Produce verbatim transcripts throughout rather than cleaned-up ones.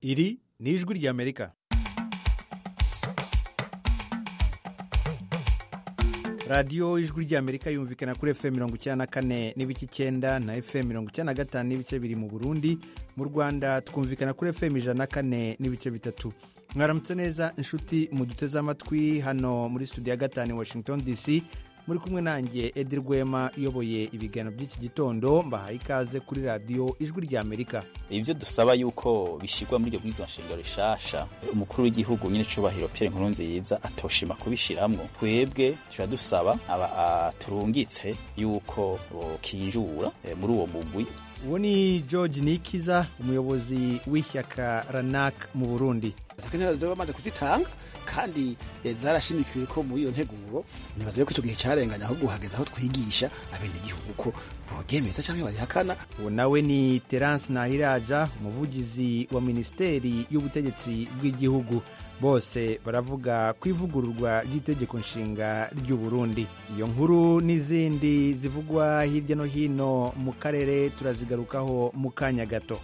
Iri ni ijwi ry'Amerika. radiyo ijwi ry'Amerika yumvikana kuri F M mirongo icyenda na kane n'ibice icyenda na F M mirongo icyenda na gatanu n'ibice biri mu Burundi. Mu Rwanda twumvikana kuri F M ijana na kane n'ibice bitatu. Mwaramutse neza inshuti muduteze amatwi hano muri studio ya gatanu Washington D C. Muri kumwe nanjye Edi Rwema uyoboye ibiganiro by'iki gitondo. Mbahaye ikaze kuri radiyo ijwi ry'Amerika. Ivyo dusaba yuko bishirwa muri iryo bwirizwa nshingiro rishasha, umukuru w'igihugu nyine cubahiro Pierre Nkurunziza atoshima kubishiramwo. Twebwe tuba dusaba aba aturungitse yuko kinjura e, muri uwo mugwi. Uwo ni George Nikiza, umuyobozi w'ishyaka Ranak mu Burundi. Akenera zo bamaze kuzitanga kandi zarashimikiwe ko muri iyo nteguro nibaze ko icyo gihe carenganya aho guhageza aho twigisha abene igihugu ko bogemeza canke bari hakana. Uwo nawe ni Terence Nahiraja, umuvugizi wa Ministeri y'Ubutegetsi bw'igihugu. Bose baravuga kwivugururwa ry'itegeko nshinga ry'u Burundi. Iyo nkuru n'izindi zivugwa hirya no hino mu karere turazigarukaho mu kanya gato.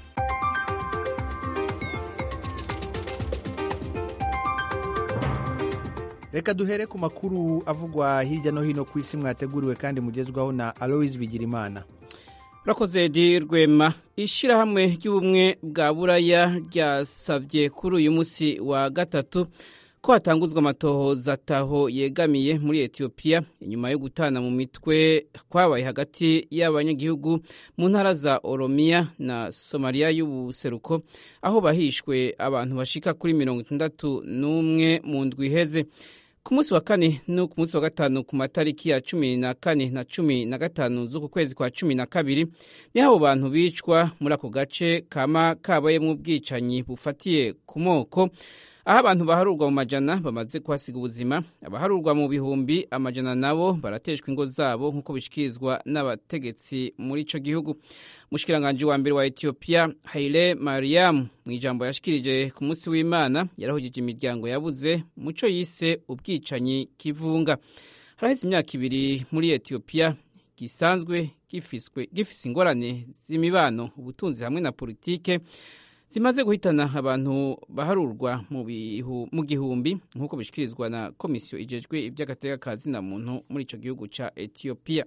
Reka duhere ku makuru avugwa hirya no hino ku isi mwateguriwe kandi mugezwaho na Aloise Bigirimana. Rakoze Edi Rwema. Ishirahamwe ry'ubumwe bwa Buraya ryasavye kuri uyu musi wa gatatu ko hatanguzwa amatohoza ataho yegamiye muri Ethiopia inyuma yo gutana mu mitwe kwabaye hagati y'abanyagihugu mu ntara za Oromia na Somalia y'ubuseruko, aho bahishwe abantu bashika kuri mirongo itandatu n'umwe mu ndwi iheze. Ku munsi wa kane no ku munsi wa gatanu ku matariki ya cumi na kane na cumi na gatanu z'uku kwezi kwa cumi na kabiri ni abo bantu bicwa muri ako gace kama kabayemwo ubwicanyi bufatiye ku moko, aho abantu baharurwa mu majana bamaze kuhasiga ubuzima, abaharurwa mu bihumbi amajana nabo barateshwa ingo zabo nk'uko bishikirizwa n'abategetsi muri ico gihugu. Mushikiranganje wa mbere wa Ethiopia Haile Mariam mu ijambo yashikirije ku munsi w'Imana yarahujije imiryango yabuze muco yise ubwicanyi kivunga. Haraheze imyaka ibiri muri Ethiopia gisanzwe gifiswe gifise ingorane z'imibano, ubutunzi hamwe na politike zimaze guhitana abantu baharurwa mu bihu mu gihumbi nk'uko bishikirizwa na komisiyo ijejwe iby'agateka ka zina muntu muri ico gihugu ca Ethiopia.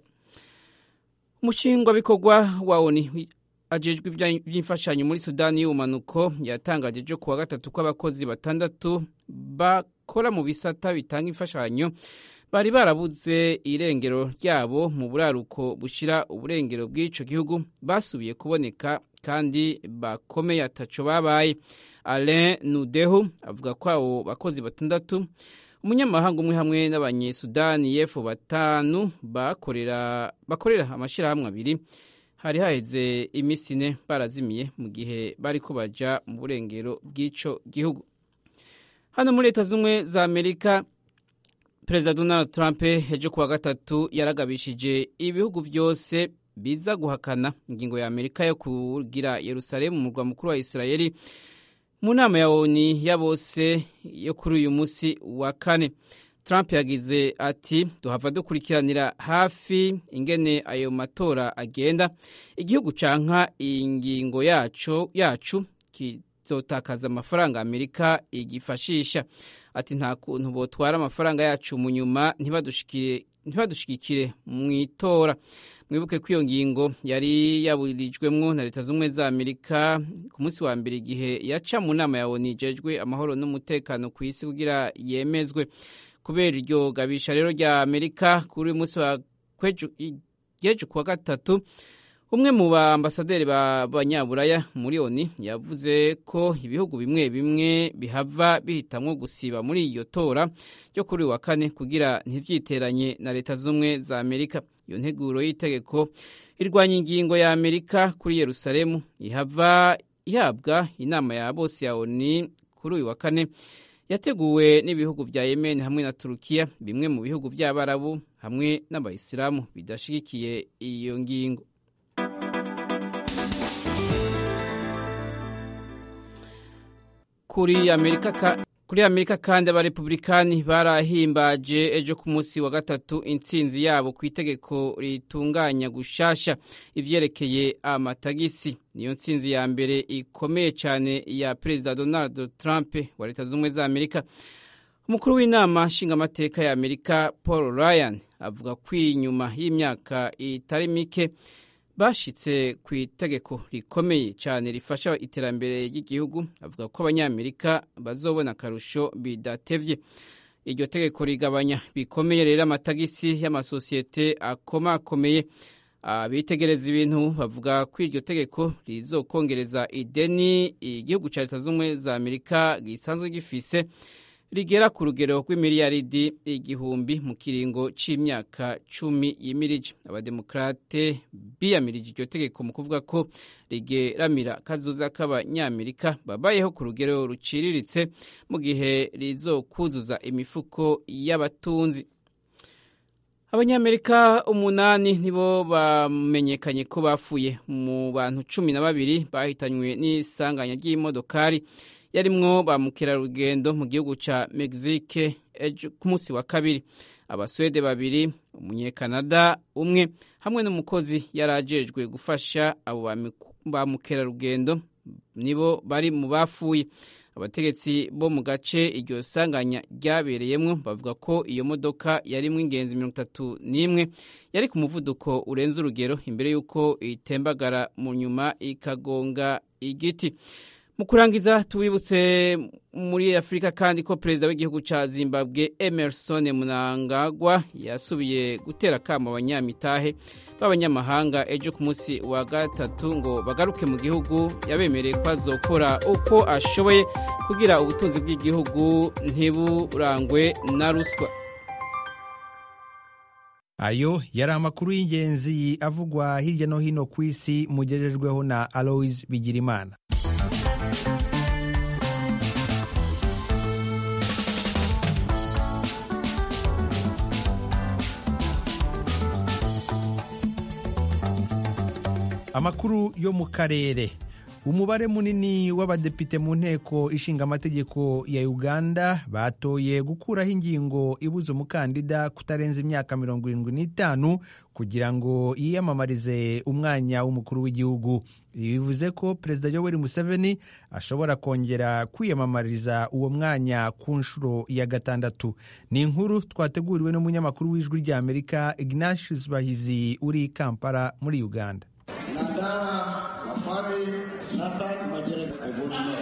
Umushingwa bikorwa wa O N U ajejwe iby'imfashanyo muri Sudani y'ubumanuko yatangaje jo kuwa gatatu ko abakozi batandatu bakora mu bisata bitanga imfashanyo bari barabuze irengero ryabo mu buraruko bushira uburengero bw'ico gihugu basubiye kuboneka kandi bakomeye ataco babaye. Alain Nudehu avuga ko abo bakozi batandatu, umunyamahanga umwe hamwe n'abanyesudani y'Epfo batanu bakorera bakorera amashirahamwe abiri hari haheze imisi ine barazimiye mu gihe bariko baja mu burengero bw'ico gihugu. Hano muri Leta Zunze za Amerika, Perezida Donald Trump ejo kuwa gatatu yaragabishije ibihugu vyose biza guhakana ingingo ya Amerika yo kugira Yerusalemu mu murwa mukuru wa Israeli mu nama ya O N U ya bose yo kuri uyu musi wa kane. Trump yagize ati duhava dukurikiranira hafi ingene ayo matora agenda, igihugu canka ingingo yacu yacu kizotakaza amafaranga Amerika igifashisha. Ati nta kuntu botwara amafaranga yacu mu nyuma ntibadushikire ntibadushikikire mu itora. Mwibuke ko iyo ngingo yari yaburijwemwo na Leta Zunze za Amerika ku munsi wa mbere igihe yaca mu nama ya O N U ijejwe amahoro n'umutekano ku isi kugira yemezwe. Kubera iryo gabisha rero rya Amerika kuri munsi wa kwejo kuwa gatatu, umwe mu baambasaderi b'abanyaburaya muri O N U yavuze ko ibihugu bimwe bimwe bihava bihitamwo gusiba muri iyo tora ryo kuri wa kane kugira ntivyiteranye na Leta Zunze za Amerika. Iyo nteguro y'itegeko irwanya ingingo ya Amerika kuri Yerusalemu ihava ihabwa inama ya bose ya O N U kuri uyu wa kane, yateguwe n'ibihugu vya Yemen hamwe na Turukiya, bimwe mu bihugu vy'Abarabu hamwe n'Abayisilamu bidashigikiye iyo ngingo. Kuri Amerika ka kuri Amerika kandi abarepublikani barahimbaje ejo ku munsi wa gatatu intsinzi yabo ku itegeko ritunganya gushasha ivyerekeye amatagisi. Niyo ntsinzi ya mbere ikomeye cyane ya Perezida Donald Trump wa Leta Zunze Ubumwe za Amerika. Umukuru w'inama nshingamateka ya Amerika Paul Ryan avuga ko inyuma y'imyaka itari mike bashitse ku itegeko rikomeye cyane rifasha iterambere ry'igihugu. Avuga ko abanyamerika bazobona akarusho bidatevye. Iryo tegeko rigabanya bikomeye rero amatagisi y'amasosiyete akomakomeye. Abitegereza ibintu bavuga ko iryo tegeko rizokongereza ideni igihugu cya Leta Zunze Ubumwe za Amerika gisanzwe gifise rigera ku rugero rw'imiliyaridi igihumbi mu kiringo c'imyaka cumi yimirije. Abademokrate biyamirije iryo tegeko mu kuvuga ko rigeramira kazoza k'abanyamerika babayeho ku rugero ruciriritse mu gihe rizokuzuza imifuko y'abatunzi. Abanyamerika umunani nibo bamenyekanye ko bafuye mu bantu cumi na babiri bahitanywe n'isanganya ry'imodokari yarimwo ba mukerarugendo mu gihugu ca Mexique ku munsi wa kabiri. Abaswede babiri, umunyekanada umwe hamwe n'umukozi yarajejwe gufasha abo ba mukerarugendo nibo bari mu bafuye. Abategetsi bo mu gace iryo sanganya ryabereyemwo bavuga ko iyo modoka yarimwo ingenzi mirongo itatu n'imwe yari ku muvuduko urenze urugero imbere y'uko itembagara mu nyuma ikagonga igiti. Mu kurangiza tuwibutse muri Afrika kandi ko perezida w'igihugu ca Zimbabwe Emmerson Mnangagwa yasubiye gutera kama abanyamitahe b'abanyamahanga ejo ku munsi wa gatatu ngo bagaruke mu gihugu. Yabemereye ko azokora uko ashoboye kugira ubutunzi bw'igihugu ntiburangwe na ruswa. Ayo yari amakuru y'ingenzi avugwa hirya no hino ku isi mugejejweho na Alois Bigirimana. Amakuru yo mu karere. Umubare munini w'abadepite mu nteko ishinga amategeko ya Uganda batoye gukuraho ingingo ibuza umukandida kutarenza imyaka mirongo irindwi n'itanu kugira ngo yiyamamarize umwanya w'umukuru w'igihugu. Ibi bivuze ko Perezida Yoweri Museveni ashobora kongera kwiyamamariza uwo mwanya ku nshuro ya gatandatu. Ni inkuru twateguriwe n'umunyamakuru w'Ijwi rya Amerika Ignatius Bahizi uri Kampala muri Uganda. Nandara Wafami Nathan Majere, I vote no.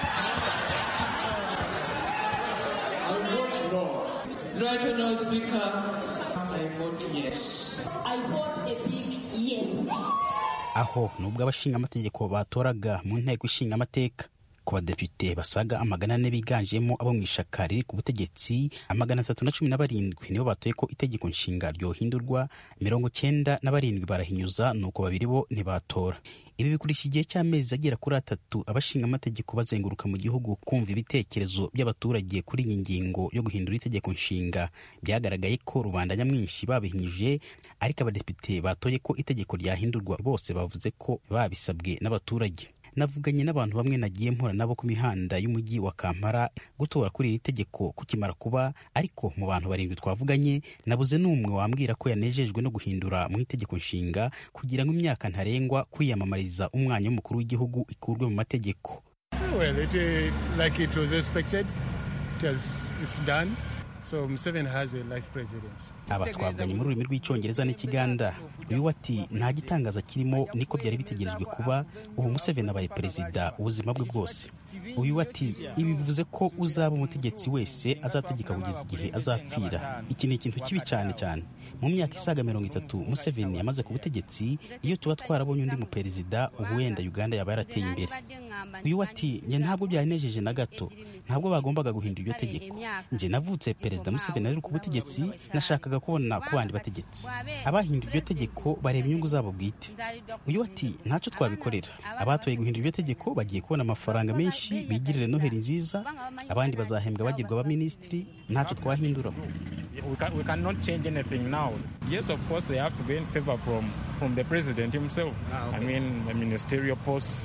I vote no. Right now, Speaker, I vote yes. I vote a big yes. Aho nubwo abashinga amategeko batoraga mu nteko ishinga amateka ku badepite basaga amagana ane biganjemo abo mu ishaka riri ku butegetsi amagana atatu na cumi na barindwi nibo batoye ko itegeko nshinga ryohindurwa, mirongo cyenda na barindwi barahinyuza nuko babiri bo ntibatora. Ibi bikurisha igihe cy'amezi agera kuri atatu abashinga amategeko bazenguruka mu gihugu kumva ibitekerezo by'abaturage kuri iyi ngingo yo guhindura itegeko nshinga. Byagaragaye ko rubanda nyamwinshi babihinyuje, ariko abadepite batoye ko itegeko ryahindurwa bose bavuze ko babisabwe n'abaturage. Navuganye n'abantu bamwe nagiye mpura nabo ku mihanda y'umujyi wa Kampala gutora kuri iri tegeko kukimara kuba, ariko mu bantu barindwi twavuganye nabuze n'umwe wambwira ko yanejejwe no guhindura mu itegeko nshinga kugira ngo imyaka ntarengwa kwiyamamariza umwanya w'umukuru w'igihugu ikurwe mu mategeko. Well, it, uh, like it was expected, it has, it's done. So Museveni has a life presidency. Aba twavuganye mu rurimi rw'icyongereza n'ikiganda. Uyu ati nta gitangaza kirimo, niko byari bitegerejwe kuba, ubu Museveni abaye perezida ubuzima bwe bwose. Uyu ati ibi bivuze ko uzaba umutegetsi wese azategeka kugeza igihe azapfira. Iki ni ikintu kibi cyane cyane. Mu myaka isaga mirongo itatu Museveni yamaze ku butegetsi, iyo tuba twarabonye undi mu perezida ubu wenda Uganda yaba yarateye imbere. Uyu ati nje ntabwo byanejeje na gato, ntabwo bagombaga guhindura iryo tegeko. Nje navutse perezida Museveni ari ku butegetsi, nashakaga kubona ku bandi bategetsi. Abahindura iryo tegeko bareba inyungu zabo bwite. Uyu ati ntacyo twabikorera. Abatoye guhindura iryo tegeko bagiye kubona amafaranga menshi, bigirire Noheli nziza, abandi bazahembwa bagirwa ba ministry, ntacyo twahindura. We, can, we cannot change anything now. Yes, of course, they have to gain favor from, from the president himself. Ah, okay. I mean, the ministerial posts.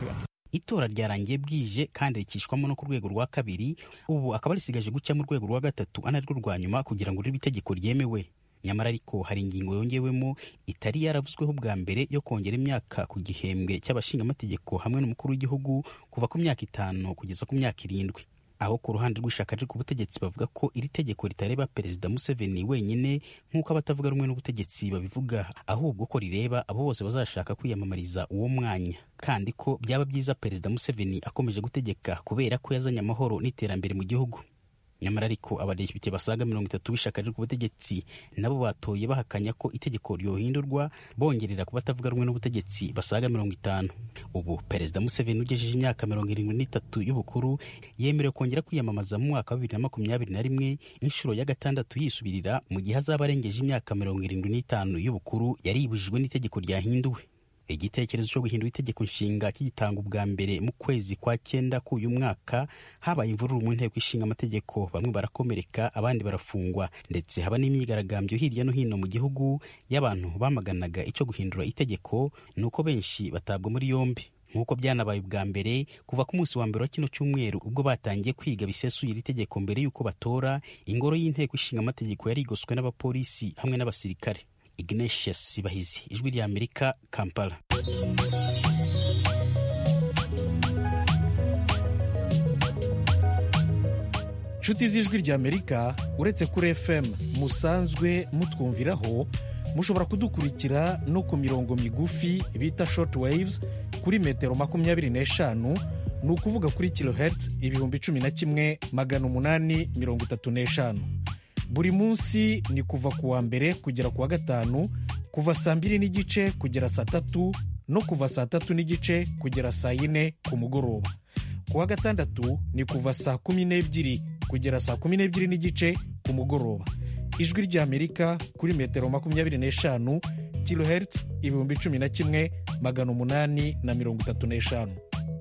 itora ryarangiye bwije kandi rikishwamo no ku rwego rwa kabiri, ubu akaba risigaje guca mu rwego rwa gatatu anarwo rwa nyuma kugira ngo ribe itegeko ryemewe. Nyamara ariko hari ingingo yongewemo itari yaravuzweho bwa mbere yo kongera imyaka ku gihembwe cy'abashingamategeko hamwe n'umukuru w'igihugu kuva ku myaka itanu kugeza ku myaka irindwi. Aho ku ruhande rw'ishaka riri ku butegetsi bavuga ko iri tegeko ritareba Perezida Museveni wenyine nk'uko abatavuga rumwe n'ubutegetsi babivuga, ahubwo ko rireba abo bose bazashaka kwiyamamariza uwo mwanya, kandi ko byaba byiza Perezida Museveni akomeje gutegeka kubera ko yazanye amahoro n'iterambere mu gihugu. Nyamara ariko abadepite basaga mirongo itatu b'ishaka riri ku butegetsi nabo batoye bahakanya ko itegeko ryohindurwa, bongerera ku batavuga rumwe n'ubutegetsi basaga mirongo itanu. Ubu Perezida Museveni ugejeje imyaka mirongo irindwi n'itatu y'ubukuru yemerewe kongera kwiyamamaza mu mwaka wa bibiri na makumyabiri na rimwe inshuro ya gatandatu yisubirira, mu gihe azaba arengeje imyaka mirongo irindwi n'itanu y'ubukuru yari ibujijwe n'itegeko ryahinduwe. Igitekerezo cyo guhindura itegeko nshinga kigitanga ubwa mbere mu kwezi kwa cyenda k'uyu mwaka, habaye imvururu mu nteko ishinga amategeko, bamwe barakomereka abandi barafungwa, ndetse haba n'imyigaragambyo hirya no hino mu gihugu y'abantu bamaganaga icyo guhindura itegeko, nuko benshi batabwa muri yombi. Nk'uko byanabaye ubwa mbere kuva ku munsi wa mbere wa kino cyumweru ubwo batangiye kwiga bisesuye iri tegeko mbere y'uko batora, ingoro y'inteko ishinga amategeko yari igoswe n'abapolisi hamwe n'abasirikare. Ignatius Sibahizi, Ijwi rya Amerika, Kampala. Nshuti z'Ijwi rya Amerika, uretse kuri F M musanzwe mutwumviraho, mushobora kudukurikira no ku mirongo migufi bita short waves kuri metero makumyabiri n'eshanu, ni ukuvuga kuri kilohertz ibihumbi cumi na kimwe magana umunani mirongo itatu n'eshanu. Buri munsi ni kuva ku wa mbere kugera ku wa gatanu, kuva saa mbiri n'igice kugera saa tatu no kuva saa tatu n'igice kugera saa yine ku mugoroba. Ku wa gatandatu ni kuva saa kumi n'ebyiri kugera saa kumi n'ebyiri n'igice ku mugoroba. Ijwi rya Amerika kuri metero makumyabiri n'eshanu, kilohertz ibihumbi cumi na kimwe magana umunani na mirongo itatu n'eshanu.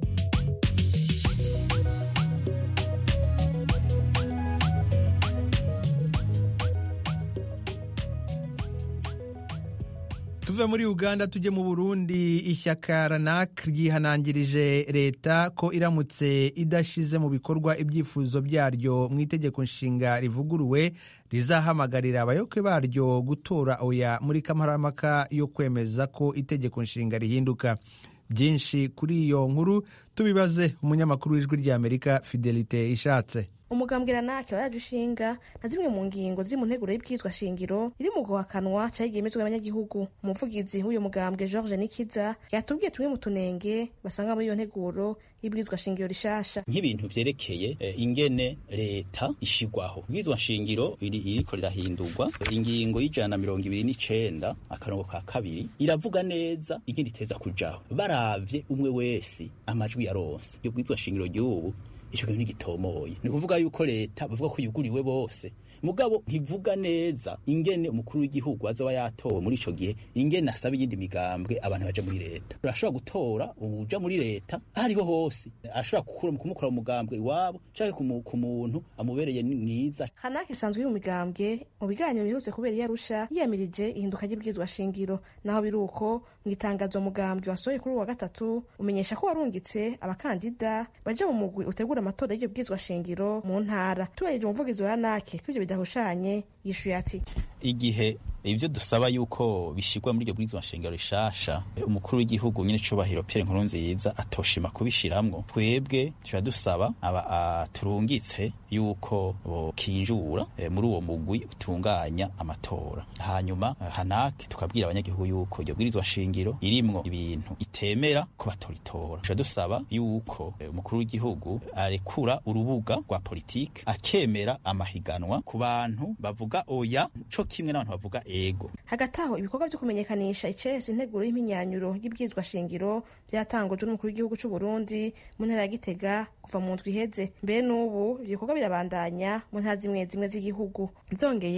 Tuve muri Uganda tujye mu Burundi. Ishyaka Ranak ryihanangirije leta ko iramutse idashize mu bikorwa ibyifuzo byaryo mu itegeko nshinga rivuguruwe, rizahamagarira abayoboke baryo gutora oya muri kamarampaka yo kwemeza ko itegeko nshinga rihinduka. Byinshi kuri iyo nkuru tubibaze umunyamakuru w'Ijwi rya Amerika Fidelite Ishatse. Umugambwe Ranak waraje ushinga na zimwe mu ngingo ziri mu nteguro y'ibwirizwa shingiro iri mu guhakanwa cyagiyemezwe n'abanyagihugu. Umuvugizi w'uyu mugambwe George Nikiza yatubwiye tumwe mu tunenge basanga muri iyo nteguro y'ibwirizwa shingiro rishasha, nk'ibintu vyerekeye e, ingene leta ishigwaho. Ibwirizwa shingiro iri iriko rirahindurwa, ingingo y'ijana na mirongo ibiri n'icenda akarongo ka kabiri iravuga neza ingene iteza kujaho baravye umwe wese amajwi yaronse. Iyo bwirizwa shingiro ry'ubu icyo kintu gitomoye, ni kuvuga yuko leta bavuga ko yuguriwe bose, mugabo ntivuga neza ingene umukuru w'igihugu azaba yatowe muri ico gihe, ingene asaba iyindi migambwe abantu baje muri leta. Urashobora gutora uja muri leta hariho hose, ashobora kumukura mu mugambwe iwabo canke ku muntu amubereye mwiza. Ranak isanzwe iri mu migambwe mu biganiro biherutse kubera i Arusha yiyamirije ihinduka ry'ibwirizwa shingiro. Naho biruko mu itangazo mugambwe wasohoye kuri uwa gatatu umenyesha ko warungitse abakandida baje mu mugwi utegura amatora y'ibyo bwirizwa shingiro mu ntara. Tubayeje umuvugizi wa Ranak ko ivyo bidahushanye, yishuye ati igihe ivyo dusaba yuko bishirwa muri iryo bwirizwa shingiro rishasha, umukuru w'igihugu nyine cubahiro Pierre Nkurunziza atoshima kubishiramwo, twebwe tuba dusaba aba turungitse yuko kinjura e, muri uwo mugwi utunganya amatora. Hanyuma Ranak tukabwira abanyagihugu yuko iryo bwirizwa shingiro irimwo ibintu itemera ko batoritora. Tuba dusaba yuko e, umukuru w'igihugu arekura urubuga rwa politike, akemera amahiganwa ku bantu bavuga oya co kimwe n'abantu bavuga ego. Hagati aho ibikorwa byo kumenyekanisha icese integuro y'impinyanyuro y'ibwirizwa shingiro byatangujwe n'umukuru w'igihugu cy'u Burundi mu ntara ya Gitega kuva mu ndwi iheze. Mbere n'ubu ibikorwa birabandanya mu ntara zimwe zimwe z'igihugu. Byongeye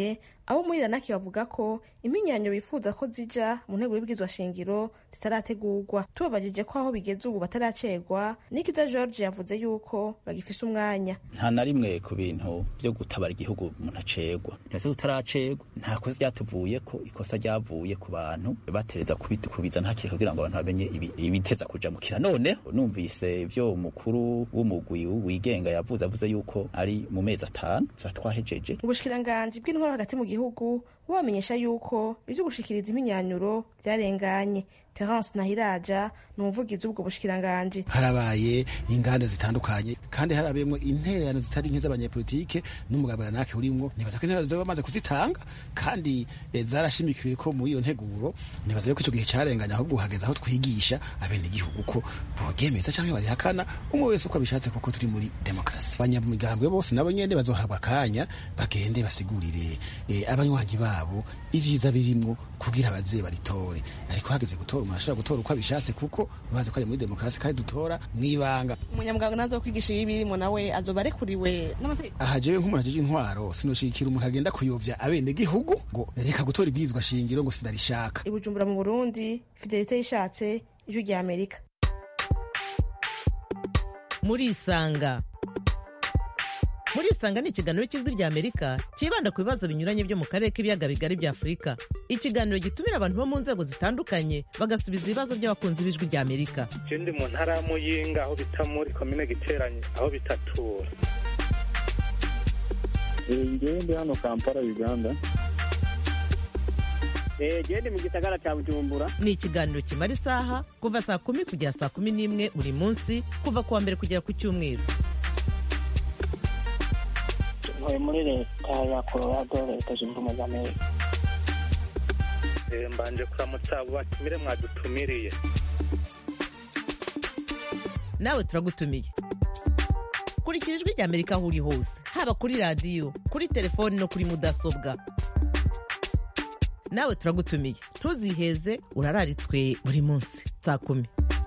abo muri ranaki bavuga ko iminyanyo bifuza ko zija mu ntego y'ibwirizwa shingiro zitarategurwa. tubabajije ko aho bigeze ubu bataracegwa, Nikiza George yavuze yuko bagifise umwanya. nta na rimwe ku bintu byo gutabara igihugu umuntu acegwa, ndetse utaracegwa nta kosa ryatuvuye ko ikosa ryavuye ku bantu batereza kubitukubiza nta kintu kugira ngo abantu bamenye ibiteza kuja mu kira. None numvise ivyo umukuru w'umugwi wigenga yavuze avuze yuko ari mu mezi atanu twahejeje. Ubushikiranganje bw'intwaro hagati mu gihugu bamenyesha yuko ivyo gushikiriza imyinyanyuro vyarenganye. Terence Nahiraja ni umuvugizi w'ubwo bushikiranganje. Harabaye inganda zitandukanye kandi harabemwe intererano zitari nke z'abanyepolitike n'umugabura nake urimwo. Nibaza ko intererano zo bamaze kuzitanga kandi e, zarashimikiwe ko muri iyo nteguro. Nibaza ko ico gihe carenganya ahubwo hageza aho twigisha abene igihugu ko bogemeza canke bari hakana umwe wese uko abishatse kuko turi muri demokrasi. Abanyamigambwe bose nabo nyene bazohabwa kanya bagende basigurire e, abanywanyi babo ivyiza birimwo kugira baze baritore. Ariko hageze gutora umuntu ashobora gutora uko abishatse kuko bazi ko ari muri demokrasi kandi dutora mwibanga. Umunyamuganga nazo kwigisha ibirimo nawe azoba arekuriwe n'amategeko. Aha jewe nk'umuntu ajeje intwaro sinoshikira umuntu agenda kuyovya abende gihugu ngo reka gutora ibwirizwa shingiro ngo sindarishaka. Ibujumbura mu Burundi, Fidelite Yishatse, Ijwi rya Amerika. Muri Isanga. Muri Isanga ni ikiganiro cy'Ijwi rya Amerika kibanda ku bibazo binyuranye byo mu karere k'ibiyaga bigari bya Afurika. Ikiganiro gitumira abantu bo mu nzego zitandukanye bagasubiza ibibazo by'abakunzi b'Ijwi rya Amerika. Je ndi mu ntara ya Muyinga aho bita muri komine Giteranye aho bitatura. Ngewe ndi hano Kampala Uganda. Eh je ndi mu gisagara cya Bujumbura. Ni ikiganiro kimara isaha kuva saa kumi kugera saa kumi n'imwe buri munsi kuva kuwa mbere kugera ku cyumweru. Ntuye muri leta ya Colorado, leta zunze ubumwe za Amerika. Mbanje kuramutsa abo batumire mwadutumiriye. Nawe turagutumiye. Kurikira Ijwi rya Amerika aho uri hose, haba kuri radiyo, kuri telefoni no kuri mudasobwa. Nawe turagutumiye. Ntuziheze, urararitswe buri munsi saa kumi.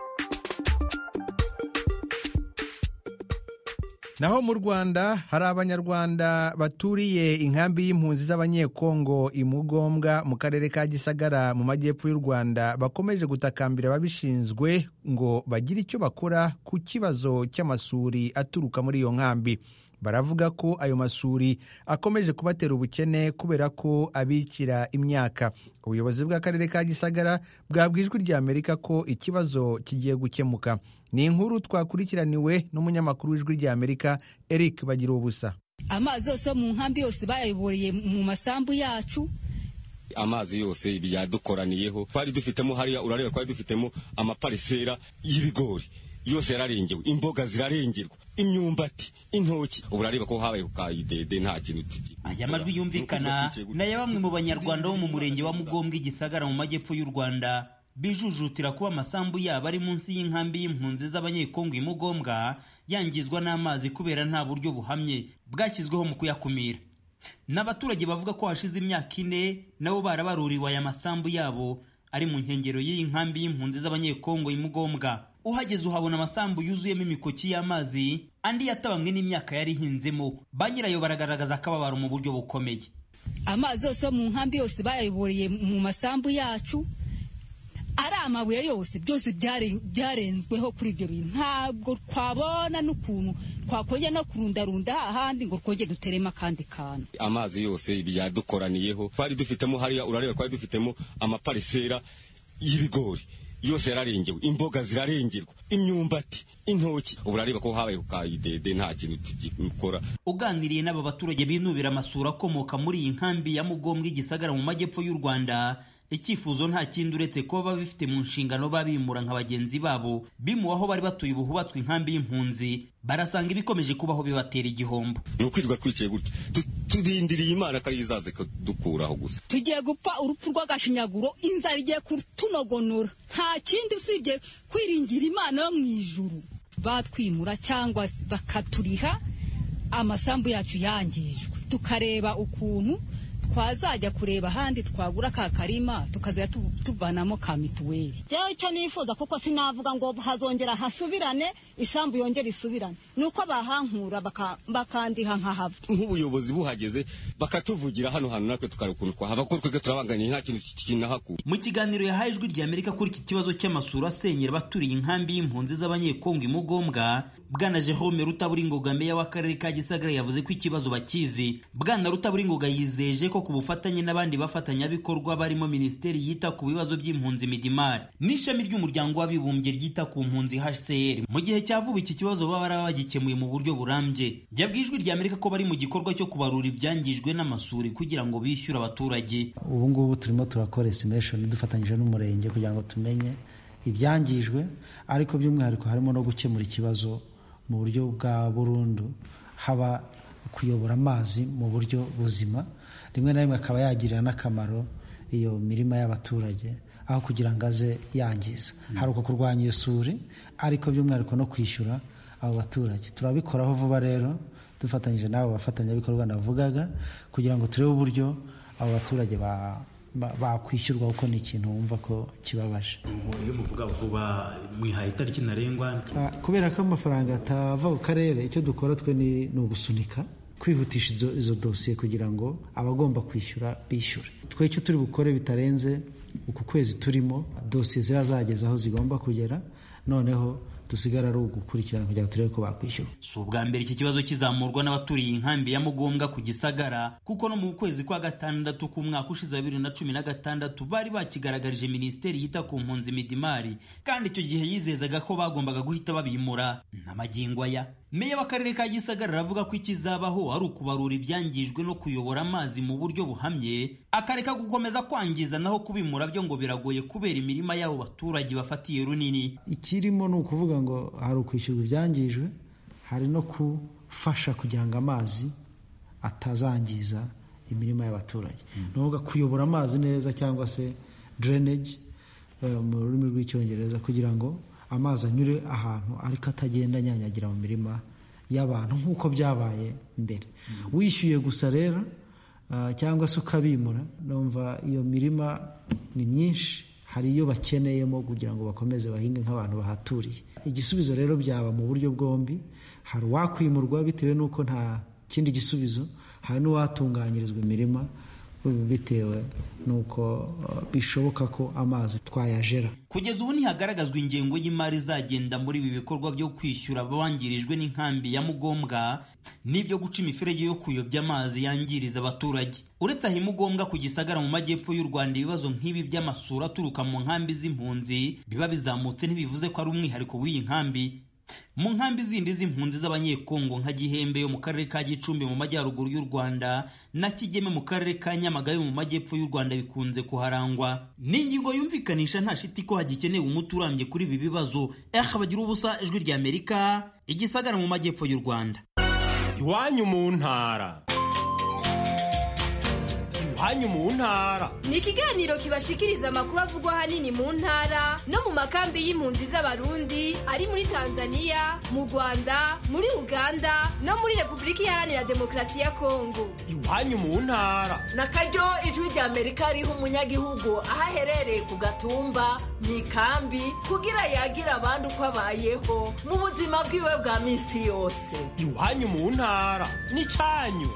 Naho mu Rwanda hari abanyarwanda baturiye inkambi y'impunzi z'abanyekongo imugombwa mu karere ka Gisagara mu majyepfo y'u Rwanda bakomeje gutakambira ababishinzwe ngo bagire icyo bakora ku kibazo cy'amasuri aturuka muri iyo nkambi. Baravuga ko ayo masuri akomeje kubatera ubukene kubera ko abicira imyaka. Ubuyobozi bw'akarere ka Gisagara bwabwijwe rya Amerika ko ikibazo kigiye gukemuka. Ni inkuru twakurikiraniwe n'umunyamakuru w'Ijwi rya Amerika Eric Bagira ubusa. Amazi yose mu nkambi yose bayayoboreye mu masambu yacu. Amazi yose byadukoraniyeho. Twari dufitemo hariya urareba twari dufitemo amaparisera y'ibigori. Yose yararengewe, imboga zirarengerwa, imyumbati, intoki. Uburareba ko habaye kayidede nta kintu tuti. Aya majwi yumvikana na ya bamwe mu banyarwanda bo mu murenge wa Mugombwa Gisagara mu majyepfo y'u Rwanda bijujutira kuba amasambu yabo ari munsi y'inkambi y'impunzi z'abanyekongo imugombwa yangizwa n'amazi kubera nta buryo buhamye bwashyizweho mu kuyakumira. N'abaturage bavuga ko hashize imyaka ine nabo barabaruriwe aya masambu yabo ari mu nkengero y'iyi nkambi y'impunzi z'abanyekongo imugombwa. Uhageze uhabona amasambu yuzuyemo imikoki y'amazi andi yatabamwe n'imyaka yari hinzemo. Ba nyirayo baragaragaza akababaro mu buryo bukomeye. Amazi yose mu nkambi yose bayayoboreye mu masambu yacu, ari amabuye yose byose byarenzweho kuri ibyo bintu. Ntabwo twabona n'ukuntu twakongera no kurundarunda ahandi ngo twongere duterema kandi kantu. Amazi yose byadukoraniyeho. Twari dufitemo hariya urareba twari dufitemo amaparisera y'ibigori. Yose yararengewe, imboga zirarengerwa, imyumbati, intoki. Uburareba ko habaye kayidede nta kintu tugikora. Uganiriye n'aba baturage binubira amasura akomoka muri iyi nkambi ya Mugombwa Gisagara mu majyepfo y'u Rwanda, icyifuzo nta kindi uretse ko babifite mu nshingano babimura nka bagenzi babo bimuwe aho bari batuye ubu hubatswe inkambi y'impunzi. Barasanga ibikomeje kubaho bibatera igihombo. Ni ukwirwa twicaye gutya tudindiriye Imana ko yizaze dukuraho gusa. Tugiye gupfa urupfu rw'agashinyaguro, inzara igiye kutunogonora. Nta kindi usibye kwiringira Imana yo mu ijuru. Batwimura cyangwa bakaturiha amasambu yacu yangijwe, tukareba ukuntu twazajya kureba ahandi twagura ka karima tukazajya tu- tuvanamo ka mituweli. jewe icyo nifuza kuko sinavuga ngo hazongera hasubirane isambu yongera isubirane nuko bahankura baka- bakandiha nkahava. nk'ubuyobozi buhageze bakatuvugira hano hantu natwe tukareba ukuntu twahava kuko twebwe turabanganiye nta kintu kinahakura. mu kiganiro yahaye ijwi rya Amerika kuri iki kibazo cy'amasura asenyera abaturiye inkambi y'impunzi z'abanyekongo imugombwa, bwana Jerome Rutaburingoga meya w'akarere ka Gisagara yavuze ko ikibazo bakizi. Bwana Rutaburingoga yizeje ko ku bufatanye n'abandi bafatanyabikorwa barimo minisiteri yita ku bibazo by'impunzi Midimar n'ishami ry'umuryango w'abibumbye ryita ku mpunzi H C R mu gihe cya vuba iki kibazo baba barabagikemuye mu buryo burambye. Yabwiye ijwi rya Amerika ko bari mu gikorwa cyo kubarura ibyangijwe n'amasuri kugira ngo bishyure abaturage. ubu ngubu turimo turakora estimation dufatanyije n'umurenge kugira ngo tumenye ibyangijwe, ariko by'umwihariko harimo no gukemura ikibazo mu buryo bwa burundu, haba kuyobora amazi mu buryo buzima, rimwe na rimwe akaba yagirira n'akamaro iyo mirima y'abaturage aho kugira ngo aze yangiza. Hari uko kurwanya iyo suri, ariko by'umwihariko no kwishyura abo baturage. Turabikoraho vuba rero dufatanyije n'abo bafatanyabikorwa navugaga kugira ngo turebe uburyo abo baturage ba bakwishyurwa kuko ni ikintu wumva ko kibabaje. Iyo muvuga vuba mwihaye itariki ntarengwa? Kubera ko amafaranga atava ku karere, icyo dukora twe ni ugusunika kwihutisha izo, izo dosiye kugira ngo abagomba kwishyura bishyure. Twe icyo turi bukore bitarenze uku kwezi turimo, dosiye zirazageza aho zigomba kugera, noneho dusigara ari ugukurikirana kugira ngo turebe ko bakwishyura. Si ubwa mbere iki kibazo kizamurwa n'abaturiye inkambi ya Mugombwa ku Gisagara, kuko no mu kwezi kwa gatandatu k'umwaka ushize wa bibiri na cumi na gatandatu bari bakigaragarije minisiteri yita ku mpunzi Midimari, kandi icyo gihe yizezaga ko bagombaga guhita babimura. N'amagingo aya meya w'akarere ka Gisagara aravuga ko ikizabaho ari ukubarura ibyangijwe no kuyobora amazi mu buryo buhamye, akareka gukomeza kwangiza naho kubimura byo ngo biragoye kubera imirima y'abo baturage bafatiye runini. Ikirimo ni ukuvuga ngo hari ukwishyurwa ibyangijwe, hari no gufasha kugira ngo amazi atazangiza imirima y'abaturage. Mm. Nuvuga kuyobora amazi neza cyangwa se drainage uh, mu rurimi rw'icyongereza, kugira ngo amazi anyure ahantu ariko atagenda anyanyagira mu mirima y'abantu nk'uko byabaye mbere. Mm. Wishyuye gusa rero uh, cyangwa se ukabimura, numva iyo mirima ni myinshi, hari iyo bakeneyemo kugira ngo bakomeze bahinge nk'abantu bahaturiye. Igisubizo rero byaba mu buryo bwombi, hari uwakwimurwa bitewe n'uko nta kindi gisubizo, hari n'uwatunganyirizwa imirima bitewe n'uko bishoboka ko amazi twayajera. Kugeza ubu ntihagaragazwa ingengo y'imari izagenda muri ibi bikorwa byo kwishyura abangirijwe n'inkambi ya Mugombwa n'ibyo guca imiferege yo kuyobya amazi yangiriza abaturage. Uretse aho Mugombwa ku Gisagara mu majyepfo y'u Rwanda, ibibazo nk'ibi by'amasura aturuka mu nkambi z'impunzi biba bizamutse ntibivuze ko ari umwihariko w'iyi nkambi. Mu nkambi zindi z'impunzi z'abanyekongo nka Gihembe yo mu karere ka Gicumbi mu majyaruguru y'u Rwanda na Kigeme mu karere ka Nyamagabe mu majyepfo y'u Rwanda bikunze kuharangwa n'ingingo yumvikanisha nta shiti ko hagikenewe umuti urambye kuri ibi bibazo. Eh, bagira ubusa, ijwi rya Amerika, Igisagara mu majyepfo y'u Rwanda. Iwanyu mu ntara. Iwanyu mu ntara ni ikiganiro kibashikiriza amakuru avugwa ahanini mu ntara no mu makambi y'impunzi z'abarundi ari muri Tanzania, mu Rwanda, muri Uganda no muri Repubulika Iharanira Demokarasi ya Kongo. Iwanyu mu ntara na karyo ijwi rya Amerika riha umunyagihugu aho aherereye ku gatumba mu ikambi kugira yagira abandi uko abayeho mu buzima bwiwe bwa minsi yose. Iwanyu mu ntara ni cyanyu.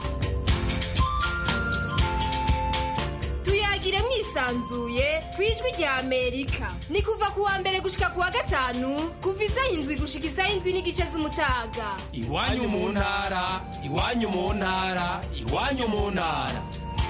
Tuyagire mwisanzuye ku ijwi rya Amerika. Ni kuva ku wa mbere gushika ku wa gatanu kuva isaha indwi gushika isaha indwi n'igice z'umutaga. Iwanyu mu ntara, iwanyu mu ntara, iwanyu mu ntara.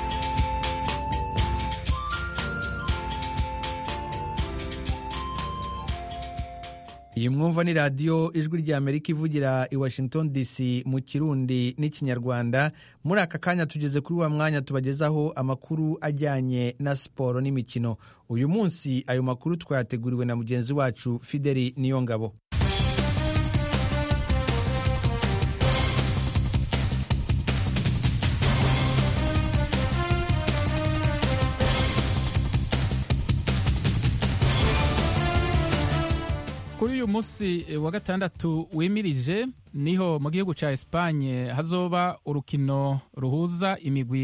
iyi mwumva ni radiyo ijwi rya Amerika ivugira i Washington D C mu Kirundi n'Ikinyarwanda. Muri aka kanya tugeze kuri wa mwanya tubagezaho amakuru ajyanye na siporo n'imikino. Uyu munsi ayo makuru twayateguriwe na mugenzi wacu Fideli Niyongabo. Kuri uyu munsi wa gatandatu wimirije niho mu gihugu ca Espagne hazoba urukino ruhuza imigwi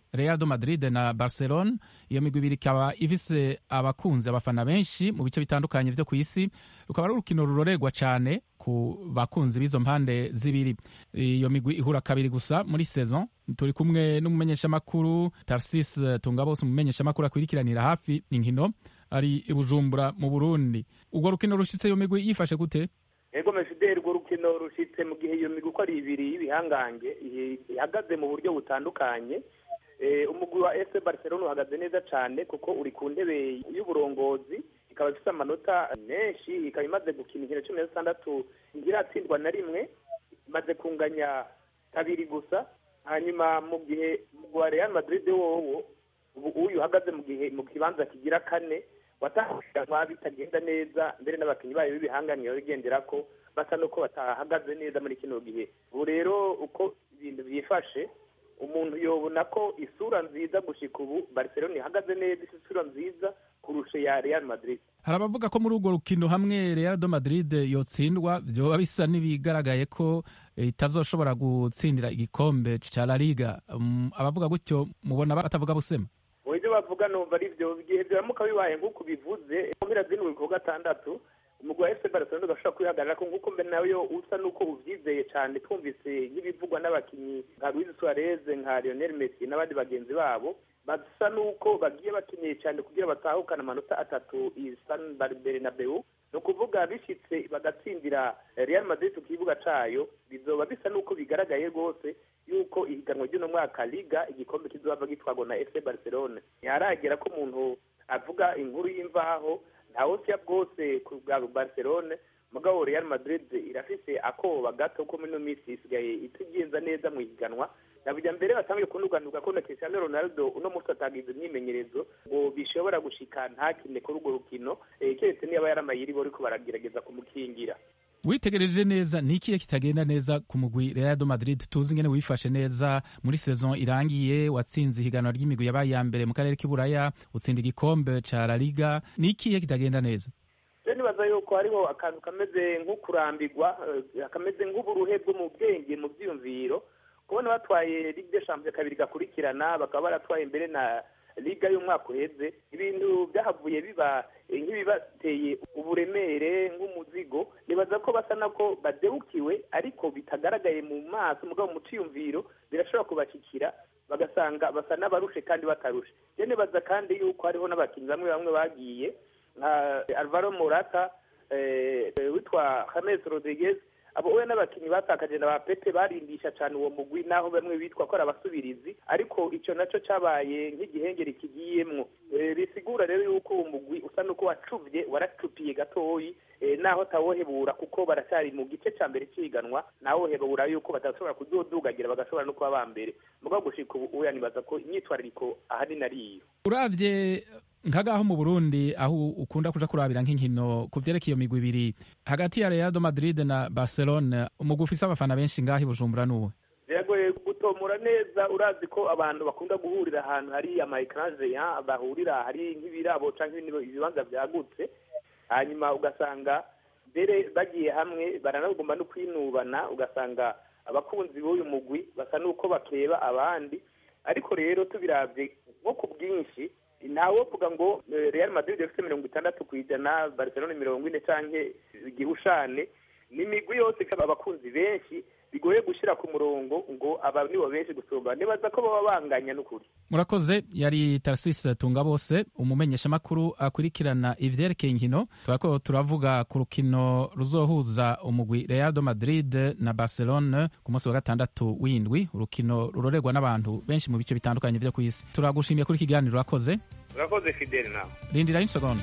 Real de Madrid na Barcelona. Iyo migwi ibiri ikaba ifise abakunzi abafana benshi mu bice bitandukanye vyo kw'isi, rukaba ari urukino ruroregwa cane ku bakunzi b'izo mpande zibiri. Iyo migwi ihura kabiri gusa muri saison. Turi kumwe n'umumenyeshamakuru Tarsis Tungabose, umumenyeshamakuru akwirikiranira hafi inkino ari i Bujumbura mu Burundi. Urwo rukino rushitse iyo migwi yifashe gute? Ego Mefidel, urwo rukino rushitse mu gihe iyo migwi uko ari ibiri y'ibihangange ihagaze mu buryo butandukanye. Umugwi wa F C Barcelona uhagaze neza cyane kuko uri ku ntebe y'uburongozi, ikaba ifite amanota menshi, ikaba imaze gukina inkino cumi na zitandatu ntiratsindwa na rimwe, imaze kunganya kabiri gusa. Hanyuma mu gihe wa Real Madrid wowo uyu uhagaze mu gihe mu kibanza kigira kane, watangwa bitagenda neza, mbere n'abakinnyi bayo b'ibihanganiro bigendera ko basa nuko batahagaze neza muri kino gihe. Ubu rero uko ibintu byifashe, umuntu yobona ko isura nziza gushika ubu Barcelona ihagaze neza, isura nziza kurusha ya Real Madrid. Hari abavuga ko muri urwo rukino hamwe Real de Madrid yotsindwa vyoba bisa n'ibigaragaye ko itazoshobora gutsindira igikombe ca La Liga. Um, abavuga gutyo mubona batavuga busema? Ibyo bavuga numva ari byo bigihe biramuka bibaye nk'uko bivuze mu mpera z'indwi ku gatandatu, umugwi wa F C Barcelona ugashobora kwihagarara ko nk'uko mbere nayo usa n'uko uvyizeye cyane, twumvise nk'ibivugwa n'abakinyi nka Luis Suarez, nka Lionel Messi n'abandi bagenzi babo, basa n'uko bagiye bakeneye cyane kugira batahukana amanota atatu i San Bernabeu. No kuvuga bishitse bagatsindira Real Madrid ku kibuga cayo, bizoba bisa n'uko bigaragaye rwose yuko ihiganwa ry'uno mwaka Liga igikombe kizoba gitwagwa na F C Barcelona. Yaragera ko umuntu avuga inkuru y'imvaho ntawo cya bwose ku bwa Barcelona, mugabo Real Madrid irafise akoba gato ko muri no misi isigaye itugenza neza mu higanwa. Nabijya mbere batangiye kunuganuka ko na Cristiano Ronaldo uno musi atagize imyimenyerezo ngo bishobora gushika ntakine kuri urwo rukino, keretse niba yaramayiri bo ariko baragerageza kumukingira. Witegereje neza ni ikihe kitagenda neza ku mugwi Real de Madrid? Tuzi ngene wifashe neza muri saison irangiye, watsinze ihiganwa ry'imigwi yabaye ya mbere mu karere k'Iburaya, utsinda igikombe ca La Liga. Ni ikihe kitagenda neza? Nibaza yuko hariho akantu kameze nk'ukurambirwa, kameze nk'uburuhe bwo mu bwenge, mu byiyumviro. Kubona batwaye Ligue des Champions kabiri gakurikirana, bakaba baratwaye mbere na Liga y'umwaka uheze, ibintu byahavuye biba nk'ibibateye uburemere nk'umuzigo. Nibaza ko basa nako badeukiwe, ariko bitagaragaye mu maso, mugabo mu ciyumviro birashobora kubashikira, bagasanga basa n'abarushe kandi batarushe. Je nibaza kandi yuko hariho n'abakinnyi bamwe bamwe bagiye nka Alvaro Morata, eh, witwa James Rodriguez, abo we n'abakinnyi batakaje na ba Pepe barindisha cyane uwo mugwi, naho bamwe bitwa ko arabasubirizi, ariko ico naco cabaye nk'igihengeri kigiyemwo. E, bisigura rero yuko uwo mugwi usa nuko wacuvye, waracupiye gatoyi, e, naho tawohebura kuko baracyari mu gice ca mbere ciganwa, naho hebura yuko batashobora kuzodugagira bagashobora no kuba bambere. Mugabo gushika ubu uya nibaza ko imyitwarariko ahari nariyo. Uravye nkagaho mu Burundi aho ukunda kuja kurabira nk'inkino ku vyerekeye iyo migwi ibiri hagati ya Real de Madrid na Barcelona, umugwi ufise abafana benshi ngaho i Bujumbura nuwe? Biragoye gutomora neza, urazi ko abantu bakunda guhurira ahantu hari ama écran géant, bahurira hari nk'ibirabo canke ibibanza vyagutse, hanyuma ugasanga mbere bagiye hamwe baranagomba no kwinubana, ugasanga abakunzi b'uyu mugwi basa nuko bakeba abandi. Ariko rero tubiravye nko ku bwinshi, ntawo vuga ngo Real Madrid ifite mirongo itandatu kw'ijana, Barcelona mirongo ine canke igihushane. Ni imigwi yose ikaba abakunzi benshi, bigoye gushira ku murongo ngo aba nibo benshi gusumba. Nibaza ko baba banganya n'ukuri. Murakoze. Yari Tarsis Tungabose, umumenyesha makuru akurikirana ivyerekeye inkino. Twako turavuga ku rukino ruzohuza umugwi Real de Madrid na Barcelona ku munsi wa gatandatu w'indwi, urukino ruroregwa n'abantu benshi mu bice bitandukanye vyo kw'isi. Turagushimiye kuri kiganiro urakoze. Urakoze Fidel nawe. Rindira insegonda.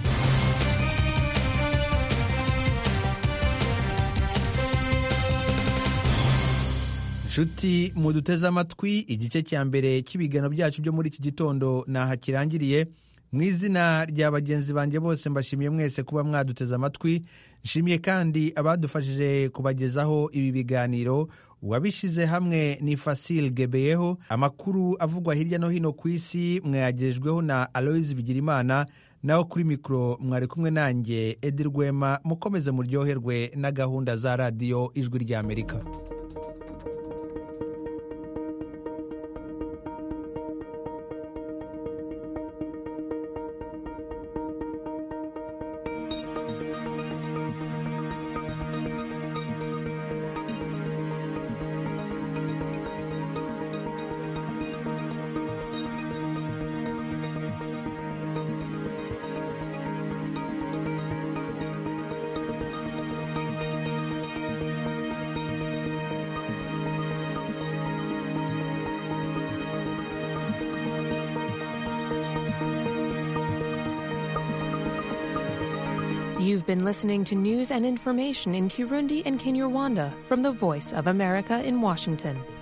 Nshuti muduteze amatwi, igice cya mbere cy'ibigano byacu byo muri iki gitondo naha kirangiriye. Mu izina rya bagenzi banjye bose mbashimiye mwese kuba mwaduteze amatwi. Nshimiye kandi abadufashije kubagezaho ibi biganiro. Uwabishize hamwe ni Fasil Gebeyeho. Amakuru avugwa hirya no hino ku isi mwayagejweho na Aloys Bigirimana, naho kuri mikro mwari kumwe nanjye Edi Rwema. Mukomeze muryoherwe na gahunda za radio Ijwi rya Amerika. You've been listening to news and information in Kirundi and Kinyarwanda from the Voice of America in Washington.